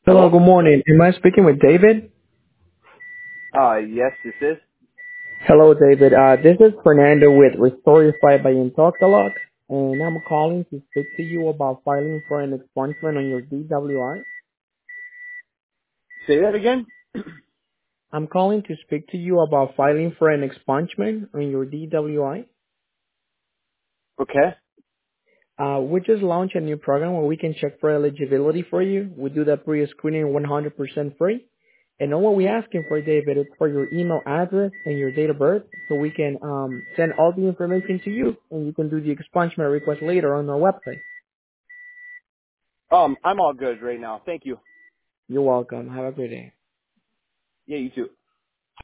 Hello, Hello? good morning. Am I speaking with David? Yes, this is. Hello, David. This is Fernando with Restorify by Intalk, and I'm calling to speak to you about filing for an expungement on your DWI. Say that again? I'm calling to speak to you about filing for an expungement on your DWI. Okay. We just launched a new program where we can check for eligibility for you. We do that pre-screening 100% free. And all what we're asking for, David, is for your email address and your date of birth so we can send all the information to you and you can do the expungement request later on our website. I'm all good right now. Thank you. You're welcome. Have a good day. Yeah, you too.